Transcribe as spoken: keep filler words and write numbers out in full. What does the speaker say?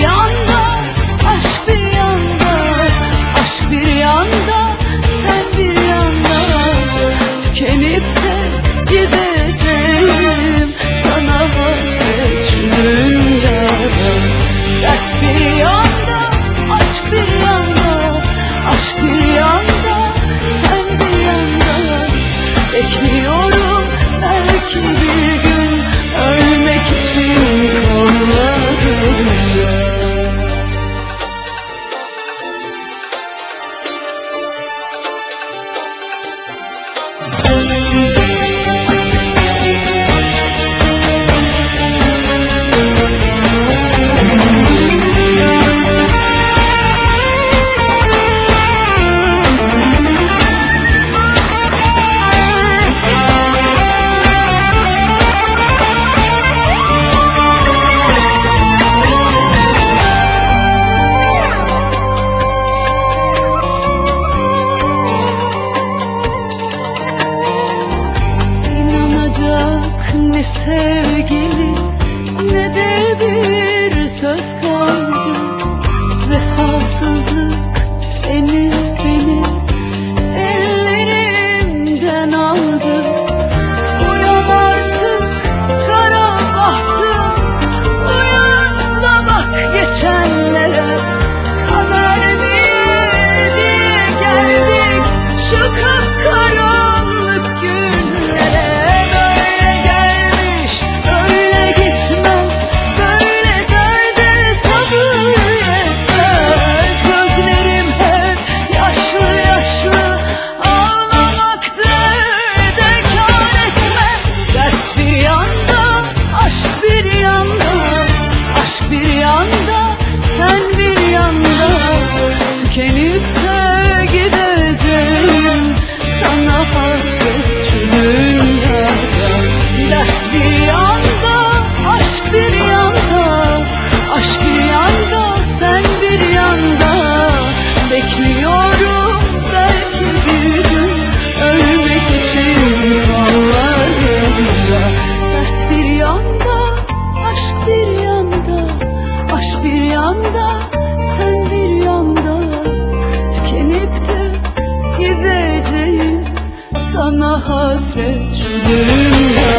yanda, aşk bir yanda, aşk bir yanda, sen bir yanda. Tükenip de gideceğim, sana hasret şu dünyada. Dert bir yanda, aşk bir yanda, aşk bir yanda, sen bir yanda. Bekliyorum belki bir gün, ölmek için kollarında. Ne sevgili ne de bir söz kaldı. Vefasızlık seni beni ellerimden aldı. Uyan artık kara bahtım, uyan da bak geçenlere. Kader niye diye geldik şu kapkaranlık günlere. Tükenip de gideceğim, sana hasret şu dünyada. Dert bir yanda, aşk bir yanda, aşk bir yanda, sen bir yanda. Bekliyorum belki bir gün, ölmek için kollarında. Dert bir yanda, aşk bir yanda, aşk bir yanda, sen bir yanda. Tükenip de gideceğim, sana hasret şu dünya.